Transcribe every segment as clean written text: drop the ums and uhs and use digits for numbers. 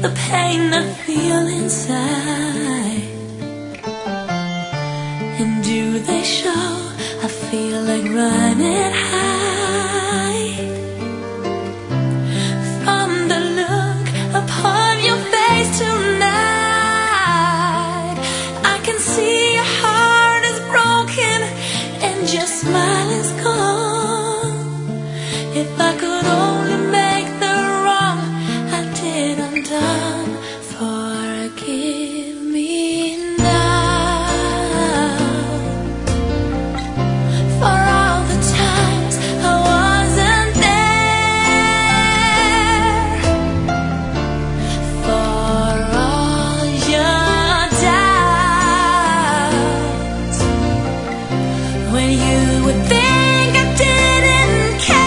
the pain I feel inside. And do they show? I feel like running high. From the look upon your face tonight, I can see your heart is broken and your smile is gone. If I could only make the wrong I did undone, forgive me now for all the times I wasn't there, for all your doubts when you would think I didn't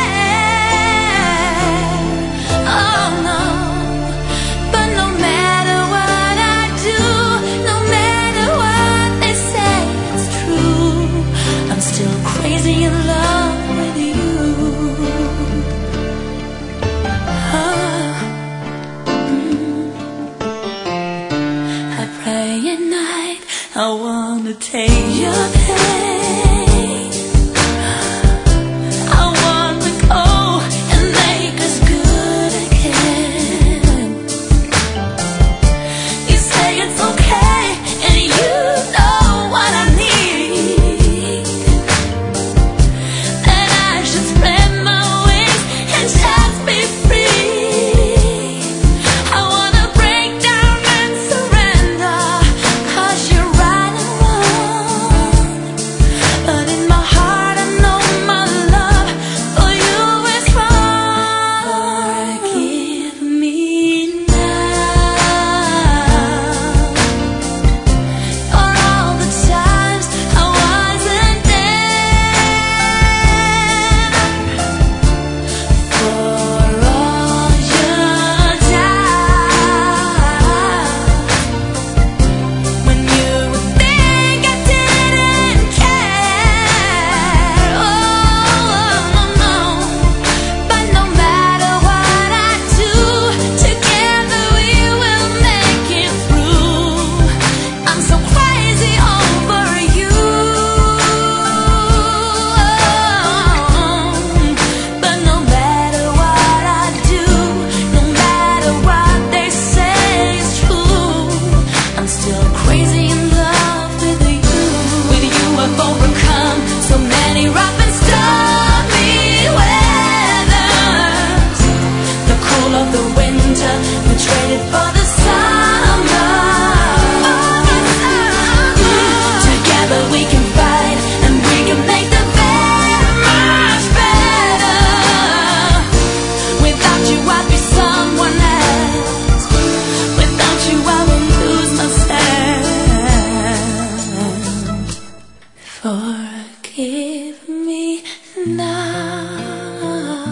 care. Oh no, but no matter what I do, no matter what they say, it's true. I'm still crazy in love with you. Oh, I pray at night, I wanna take your pain. I wanna go and make us good again. You say it's okay, and you know what I need. That I should spread my wings and just be free. I wanna break down and surrender, 'cause you're right and wrong. But in my heart I know my love for you is wrong. Forgive me now for all the times I wasn't there, for all your doubts when you would think I didn't care. Oh no, but no matter what I do, together we will make it through. I'm so crazy over you. But no matter what I do, no matter what they say is true, I'm still crazy in love with you. With you I've overcome so many rough and stormy weathers. The cool of the winter, we traded for the summer. Together we can fight and we can make the very much better. Without you I'd be someone else. Without you I will lose myself. Forgive me now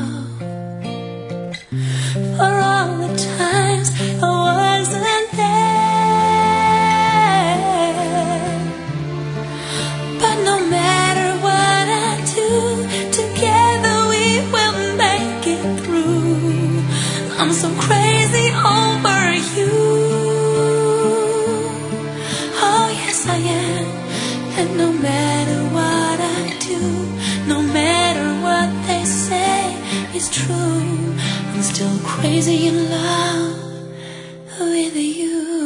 for all the times I wasn't there. But no matter what I do, together we will make it through. I'm so crazy over you. Oh yes I am. And no matter what I do, no matter what they say is true, I'm still crazy in love with you.